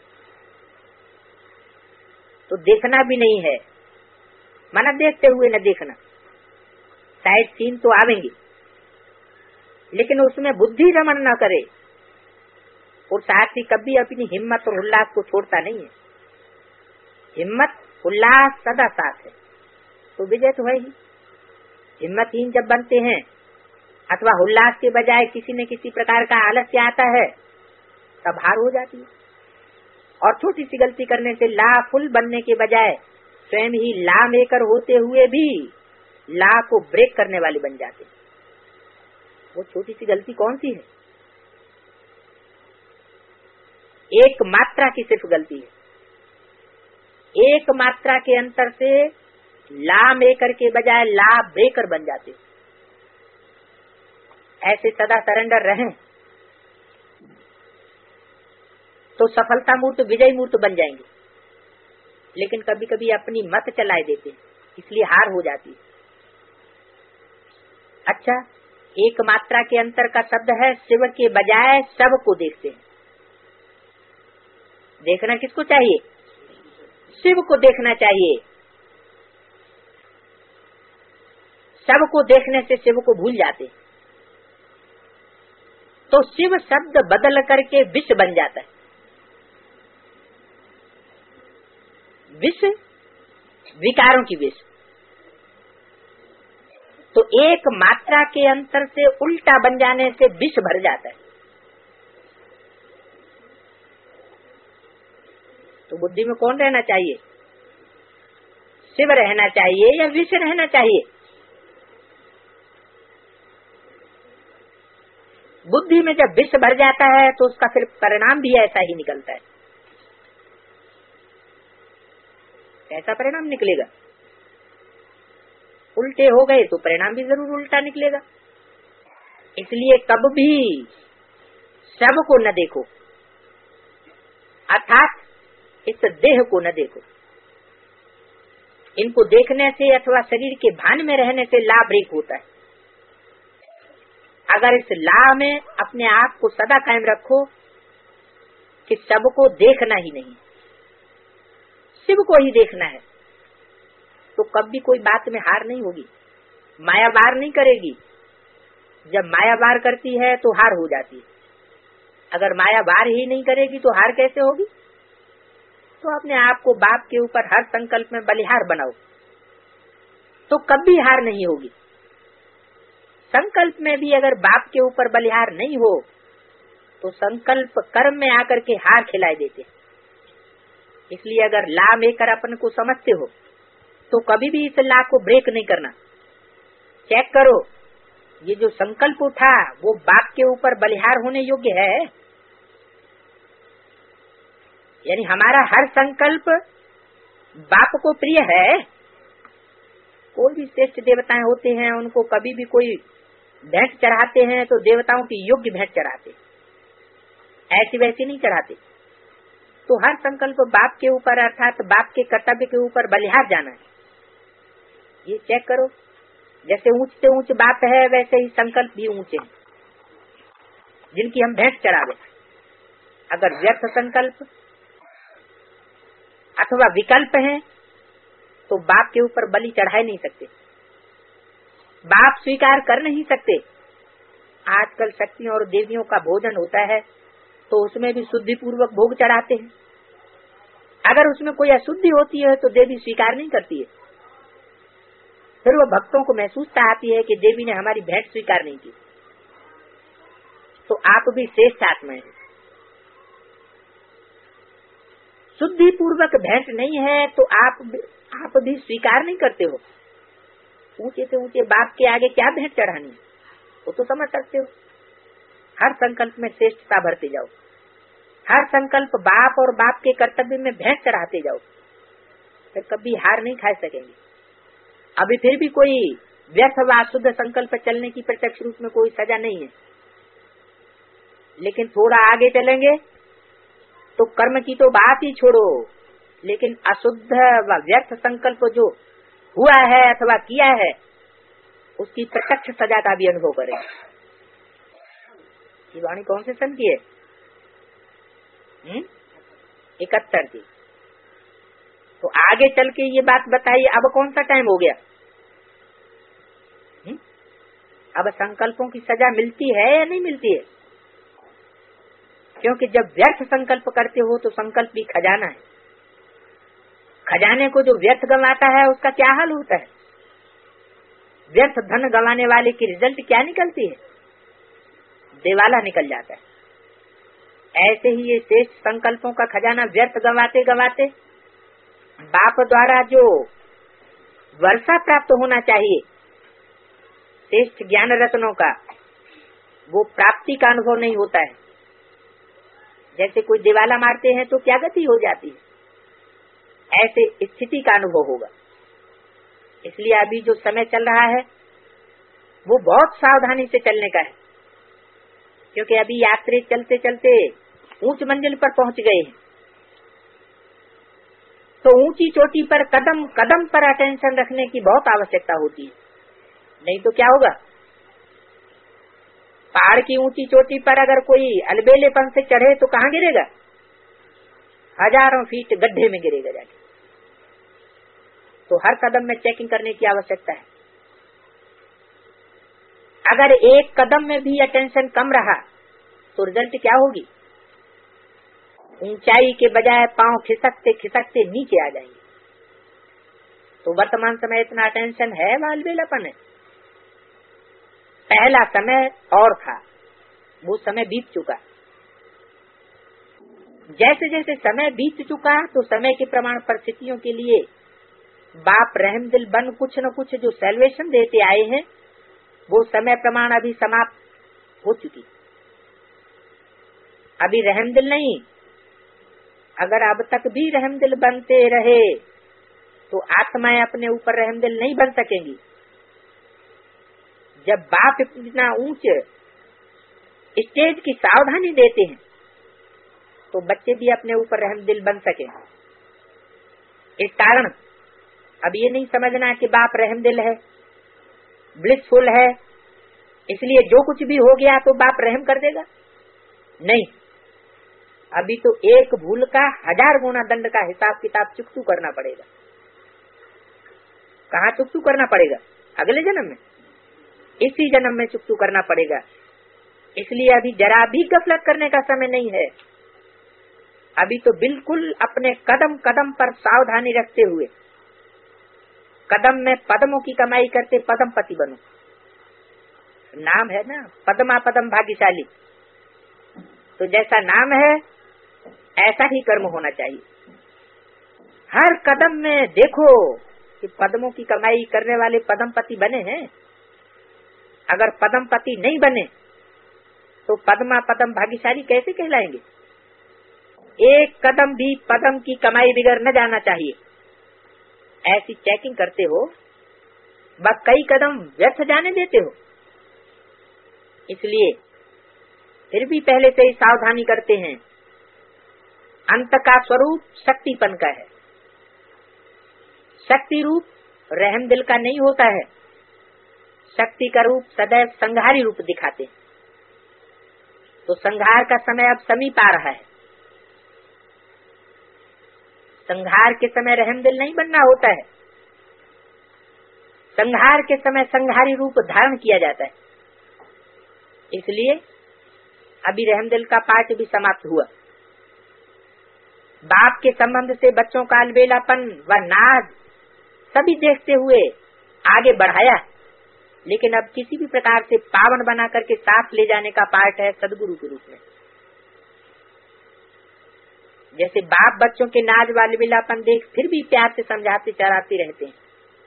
तो देखना भी नहीं है, माना देखते हुए न देखना। साइड सीन तो आवेंगे, लेकिन उसमें बुद्धि रमण न करे। पुरुषार्थी कभी अपनी हिम्मत और उल्लास को छोड़ता नहीं है। हिम्मत उल्लास सदा साथ है, तो विजय तो है ही। हिम्मतहीन जब बनते हैं अथवा उल्लास के बजाय किसी न किसी प्रकार का आलस्य आता है, तब हार हो जाती है। और छोटी सी गलती करने से ला फुल बनने के बजाय स्वयं ही ला मेकर होते हुए भी ला को ब्रेक करने वाले बन जाते। वो छोटी सी गलती कौन सी है? एक मात्रा की सिर्फ गलती है। एक मात्रा के अंतर से ला मेकर के बजाय ला ब्रेकर बन जाते। ऐसे सदा सरेंडर रहें तो सफलता मूर्त विजय मूर्त बन जाएंगे। लेकिन कभी कभी अपनी मत चलाए देते, इसलिए हार हो जाती है। अच्छा, एक मात्रा के अंतर का शब्द है शिव के बजाय सब को देखते हैं। देखना किसको चाहिए? शिव को देखना चाहिए। सब को देखने से शिव को भूल जाते, तो शिव शब्द बदल करके विष बन जाता है। विष, विकारों की विष। तो एक मात्रा के अंतर से उल्टा बन जाने से विष भर जाता है। तो बुद्धि में कौन रहना चाहिए? शिव रहना चाहिए या विष रहना चाहिए? बुद्धि में जब विष भर जाता है तो उसका फिर परिणाम भी ऐसा ही निकलता है। कैसा परिणाम निकलेगा? उल्टे हो गए तो परिणाम भी जरूर उल्टा निकलेगा। इसलिए कब भी सब को न देखो, अर्थात इस देह को न देखो। इनको देखने से अथवा शरीर के भान में रहने से लाभ ब्रेक होता है। अगर इस ला में अपने आप को सदा कायम रखो कि सबको देखना ही नहीं, शिव को ही देखना है, तो कभी कोई बात में हार नहीं होगी। माया वार नहीं करेगी। जब माया वार करती है तो हार हो जाती है। अगर माया वार ही नहीं करेगी तो हार कैसे होगी? तो अपने आप को बाप के ऊपर हर संकल्प में बलिहार बनाओ, तो कभी हार नहीं होगी। संकल्प में भी अगर बाप के ऊपर बलिहार नहीं हो तो संकल्प कर्म में आकर के हार खिलाए देते। इसलिए अगर ला मेकर अपन को समझते हो तो कभी भी इस ला को ब्रेक नहीं करना। चेक करो, ये जो संकल्प उठा वो बाप के ऊपर बलिहार होने योग्य है? यानी हमारा हर संकल्प बाप को प्रिय है? कोई भी श्रेष्ठ देवताएं होते हैं, उनको कभी भी कोई भेंट चढ़ाते हैं तो देवताओं की योग्य भेंट चढ़ाते, ऐसी वैसी नहीं चढ़ाते। तो हर संकल्प बाप के ऊपर अर्थात बाप के कर्तव्य के ऊपर बलिहार जाना है। ये चेक करो, जैसे ऊंच से ऊंच बाप है वैसे ही संकल्प भी ऊंचे हैं जिनकी हम भेंट चढ़ावे। अगर व्यर्थ संकल्प अथवा विकल्प है तो बाप के ऊपर बलि चढ़ा नहीं सकते, बाप स्वीकार कर नहीं सकते। आजकल शक्तियों और देवियों का भोजन होता है तो उसमें भी शुद्धि पूर्वक भोग चढ़ाते हैं। अगर उसमें कोई अशुद्धि होती है तो देवी स्वीकार नहीं करती है। फिर वो भक्तों को महसूसता आती है कि देवी ने हमारी भेंट स्वीकार नहीं की। तो आप भी श्रेष्ठ आत्मा है। शुद्धि पूर्वक भेंट नहीं है तो आप आप भी स्वीकार नहीं करते हो। ऊंचे से ऊंचे बाप के आगे क्या भेंट चढ़ानी, वो तो समझ सकते हो। हर संकल्प में श्रेष्ठता भरते जाओ, हर संकल्प बाप और बाप के कर्तव्य में भेंट चढ़ाते जाओ, फिर कभी हार नहीं खा सकेंगे। अभी फिर भी कोई व्यर्थ व शुद्ध संकल्प चलने की प्रत्यक्ष रूप में कोई सजा नहीं है। लेकिन थोड़ा आगे चलेंगे तो कर्म की तो बात ही छोड़ो, लेकिन अशुद्ध व व्यर्थ संकल्प जो हुआ है अथवा किया है उसकी प्रत्यक्ष सजा का भी अनुभव करें। ये वाणी कौन से सन की है? इकहत्तर की। तो आगे चल के ये बात बताइए, अब कौन सा टाइम हो गया? हुँ? अब संकल्पों की सजा मिलती है या नहीं मिलती है? क्योंकि जब व्यर्थ संकल्प करते हो तो संकल्प भी खजाना है। खजाने को जो व्यर्थ गंवाता है उसका क्या हाल होता है? व्यर्थ धन गंवाने वाले की रिजल्ट क्या निकलती है? देवाला निकल जाता है। ऐसे ही ये श्रेष्ठ संकल्पों का खजाना व्यर्थ गंवाते गंवाते बाप द्वारा जो वर्षा प्राप्त होना चाहिए श्रेष्ठ ज्ञान रत्नों का, वो प्राप्ति का अनुभव नहीं होता है। जैसे कोई दिवाला मारते हैं तो क्या गति हो जाती है, ऐसे स्थिति का अनुभव होगा। इसलिए अभी जो समय चल रहा है वो बहुत सावधानी से चलने का है, क्योंकि अभी यात्री चलते चलते ऊंच मंजिल पर पहुंच गए हैं। तो ऊंची चोटी पर कदम कदम पर अटेंशन रखने की बहुत आवश्यकता होती है, नहीं तो क्या होगा? पहाड़ की ऊंची चोटी पर अगर कोई अलबेलेपन से चढ़े तो कहाँ गिरेगा? हजारों फीट गड्ढे में गिरेगा जाके। तो हर कदम में चेकिंग करने की आवश्यकता है। अगर एक कदम में भी अटेंशन कम रहा तो रिजल्ट क्या होगी? ऊंचाई के बजाय पांव खिसकते खिसकते नीचे आ जाएंगे। तो वर्तमान समय इतना अटेंशन है व अलबेलापन है। पहला समय और था, वो समय बीत चुका। जैसे जैसे समय बीत चुका तो समय के प्रमाण परिस्थितियों के लिए बाप रहमदिल बन कुछ न कुछ जो सैल्वेशन देते आए हैं वो समय प्रमाण अभी समाप्त हो चुकी। अभी रहमदिल नहीं, अगर अब तक भी रहमदिल बनते रहे तो आत्माएं अपने ऊपर रहमदिल नहीं बन सकेंगी। जब बाप इतना ऊंच स्टेज की सावधानी देते हैं तो बच्चे भी अपने ऊपर रहमदिल बन सके। इस कारण अब ये नहीं समझना कि बाप रहमदिल है, ब्लिसफुल है, इसलिए जो कुछ भी हो गया तो बाप रहम कर देगा। नहीं, अभी तो एक भूल का हजार गुना दंड का हिसाब किताब चुकतू करना पड़ेगा। कहाँ चुकतू करना पड़ेगा? अगले जन्म में, इसी जन्म में चुकतू करना पड़ेगा। इसलिए अभी जरा भी गफलत करने का समय नहीं है। अभी तो बिल्कुल अपने कदम कदम पर सावधानी रखते हुए कदम में पदमों की कमाई करते पदमपति बनो। नाम है ना पदमा पदम भाग्यशाली, तो जैसा नाम है ऐसा ही कर्म होना चाहिए। हर कदम में देखो कि पद्मों की कमाई करने वाले पद्मपति बने हैं। अगर पद्मपति नहीं बने तो पद्मा पद्म भाग्यशाली कैसे कहलाएंगे? एक कदम भी पद्म की कमाई बिगड़ न जाना चाहिए, ऐसी चेकिंग करते हो। बस कई कदम व्यर्थ जाने देते हो। इसलिए फिर भी पहले से ही सावधानी करते हैं। अंत का स्वरूप शक्तिपन का है। शक्ति रूप रहम दिल का नहीं होता है। शक्ति का रूप सदैव संहारी रूप दिखाते हैं। तो संहार का समय अब समीप आ रहा है। संहार के समय रहम दिल नहीं बनना होता है। संहार के समय संहारी रूप धारण किया जाता है। इसलिए अभी रहम दिल का पाठ भी समाप्त हुआ। बाप के संबंध से बच्चों का अलबेलापन व नाज सभी देखते हुए आगे बढ़ाया, लेकिन अब किसी भी प्रकार से पावन बना करके साथ ले जाने का पाठ है सदगुरु के रूप में। जैसे बाप बच्चों के नाज व अलबेलापन देख फिर भी प्यार से समझाते चराते रहते हैं,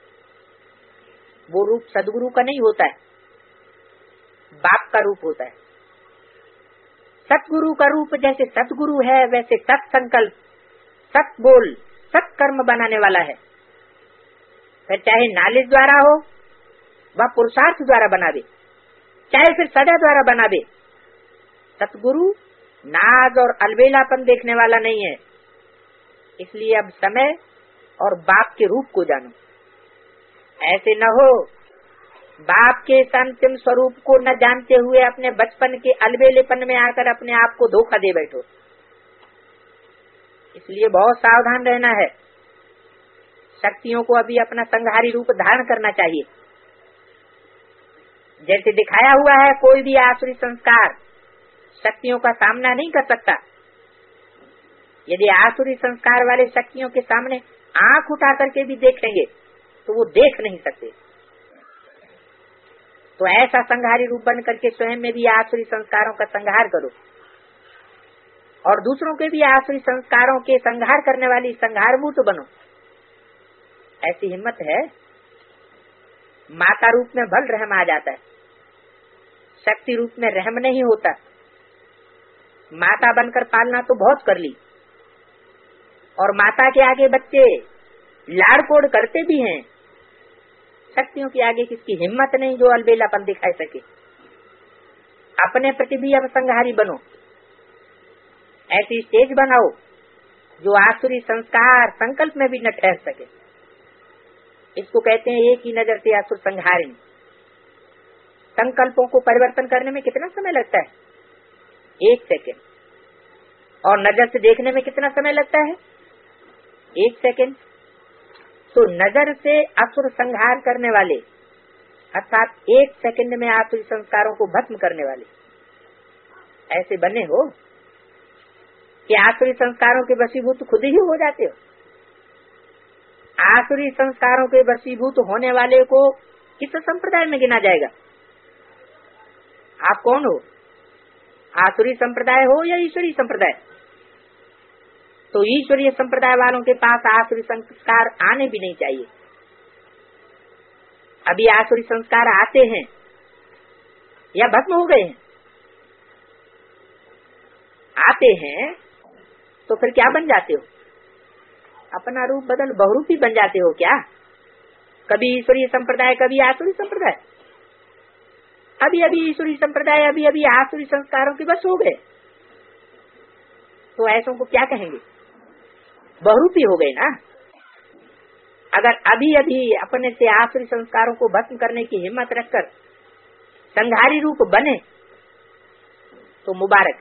वो रूप सदगुरु का नहीं होता है, बाप का रूप होता है। सतगुरु का रूप जैसे सतगुरु है वैसे सत संकल्प, सत बोल, सत कर्म बनाने वाला है। फिर चाहे नॉलेज द्वारा हो व पुरुषार्थ द्वारा बनावे, चाहे फिर सदा द्वारा बनावे, सतगुरु नाज और अलबेलापन देखने वाला नहीं है। इसलिए अब समय और बाप के रूप को जानो। ऐसे न हो बाप के अंतिम स्वरूप को न जानते हुए अपने बचपन के अलबेलेपन में आकर अपने आप को धोखा दे बैठो। इसलिए बहुत सावधान रहना है। शक्तियों को अभी अपना संहारी रूप धारण करना चाहिए। जैसे दिखाया हुआ है, कोई भी आसुरी संस्कार शक्तियों का सामना नहीं कर सकता। यदि आसुरी संस्कार वाले शक्तियों के सामने आंख उठा करके भी देखेंगे तो वो देख नहीं सकते। तो ऐसा संहारी रूप बन करके स्वयं में भी आसुरी संस्कारों का संहार करो और दूसरों के भी आसुरी संस्कारों के संहार करने वाली संहारभूत बनो। ऐसी हिम्मत है। माता रूप में भल रहम आ जाता है, शक्ति रूप में रहम नहीं होता। माता बनकर पालना तो बहुत कर ली और माता के आगे बच्चे लाड़कोड़ करते भी हैं। शक्तियों के आगे किसकी हिम्मत नहीं जो अलबेलापन दिखाई सके। अपने प्रति भी अब संहारी बनो। ऐसी स्टेज बनाओ जो आसुरी संस्कार संकल्प में भी न ठहर सके। इसको कहते हैं एक ही नजर से आसुर संहारिणी। संकल्पों को परिवर्तन करने में कितना समय लगता है? एक सेकेंड। और नजर से देखने में कितना समय लगता है? एक सेकेंड। तो नजर से असुर संहार करने वाले अर्थात एक सेकंड में आसुरी संस्कारों को भस्म करने वाले ऐसे बने हो कि आसुरी संस्कारों के वशीभूत खुद ही हो जाते हो। आसुरी संस्कारों के वशीभूत होने वाले को किस संप्रदाय में गिना जाएगा? आप कौन हो? आसुरी संप्रदाय हो या ईश्वरीय संप्रदाय? तो ईश्वरीय संप्रदाय वालों के पास आसुरी संस्कार आने भी नहीं चाहिए। अभी आसुरी संस्कार आते हैं या भस्म हो गए हैं? आते हैं तो फिर क्या बन जाते हो? अपना रूप बदल बहुरूपी बन जाते हो क्या? कभी ईश्वरीय संप्रदाय, कभी आसुरी संप्रदाय। अभी अभी ईश्वरीय संप्रदाय, अभी अभी आसुरी संस्कारों के बस हो गए तो ऐसों को क्या कहेंगे? बहुरूपी हो गए ना। अगर अभी अभी अपने से आसुरी संस्कारों को भस्म करने की हिम्मत रखकर संहारी रूप बने तो मुबारक।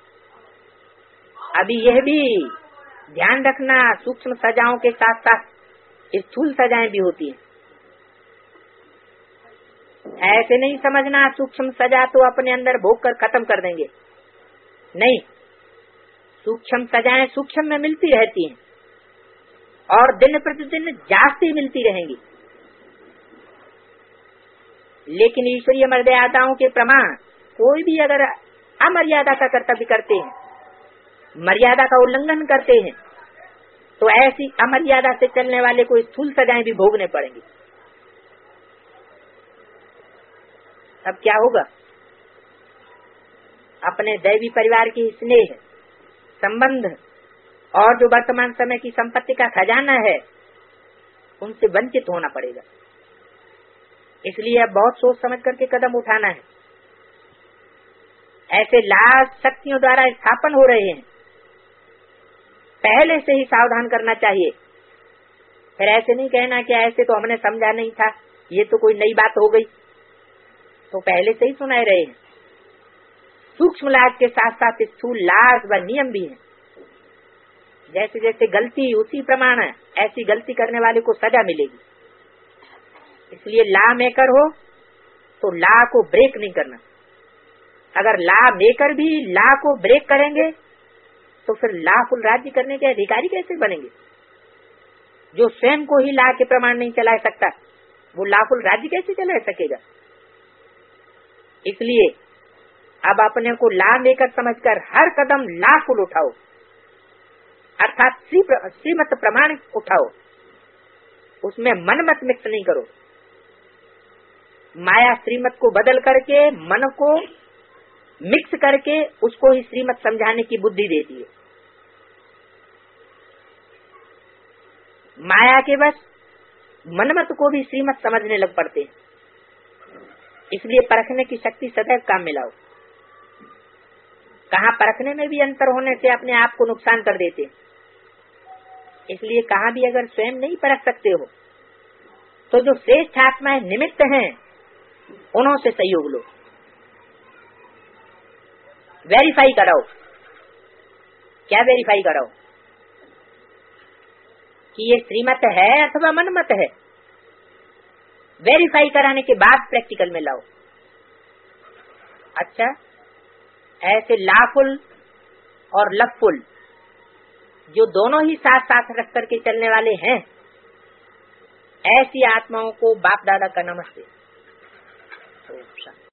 अभी यह भी ध्यान रखना, सूक्ष्म सजाओं के साथ साथ स्थूल सजाएं भी होती हैं। ऐसे नहीं समझना सूक्ष्म सजा तो अपने अंदर भोग कर खत्म कर देंगे। नहीं, सूक्ष्म सजाएं सूक्ष्म में मिलती रहती हैं और दिन प्रतिदिन जास्ती मिलती रहेंगी। लेकिन ईश्वरीय मर्यादाओं के प्रमाण कोई भी अगर अमर्यादा का कर्तव्य करते हैं, मर्यादा का उल्लंघन करते हैं, तो ऐसी अमर्यादा से चलने वाले को स्थूल सजाएं भी भोगने पड़ेंगी। अब क्या होगा? अपने दैवी परिवार की स्नेह, संबंध और जो वर्तमान समय की संपत्ति का खजाना है उनसे वंचित होना पड़ेगा। इसलिए अब बहुत सोच समझ करके कदम उठाना है। ऐसे लाभ शक्तियों द्वारा स्थापन हो रहे हैं, पहले से ही सावधान करना चाहिए। फिर ऐसे नहीं कहना कि ऐसे तो हमने समझा नहीं था, ये तो कोई नई बात हो गई। तो पहले से ही सुनाए रहे हैं। सूक्ष्म लाज के साथ साथ स्थूल लाज व नियम भी है। जैसे जैसे गलती उसी प्रमाण है, ऐसी गलती करने वाले को सजा मिलेगी। इसलिए ला मेकर हो तो ला को ब्रेक नहीं करना। अगर ला मेकर भी ला को ब्रेक करेंगे तो फिर ला फुल राज्य करने के अधिकारी कैसे बनेंगे? जो स्वयं को ही ला के प्रमाण नहीं चला सकता वो ला फुल राज्य कैसे चला सकेगा? इसलिए अब अपने को ला मेकर समझकर हर कदम ला फुल उठाओ, अर्थात श्रीमत प्रमाण उठाओ। उसमें मन मत मिक्स नहीं करो। माया श्रीमत को बदल करके मन को मिक्स करके उसको ही श्रीमत समझाने की बुद्धि देती है। माया के बस मनमत को भी श्रीमत समझने लग पड़ते हैं। इसलिए परखने की शक्ति सदैव काम में लाओ। कहाँ परखने में भी अंतर होने से अपने आप को नुकसान कर देते। इसलिए कहाँ भी अगर स्वयं नहीं परख सकते हो तो जो श्रेष्ठ आत्माएं निमित्त हैं उन्हों से सहयोग लो, वेरीफाई कराओ। क्या वेरीफाई कराओ कि ये श्रीमत है अथवा मनमत है। वेरीफाई कराने के बाद प्रैक्टिकल में लाओ। अच्छा, ऐसे लाफुल और लफुल जो दोनों ही साथ साथ रख करके चलने वाले हैं, ऐसी आत्माओं को बाप दादा का नमस्ते।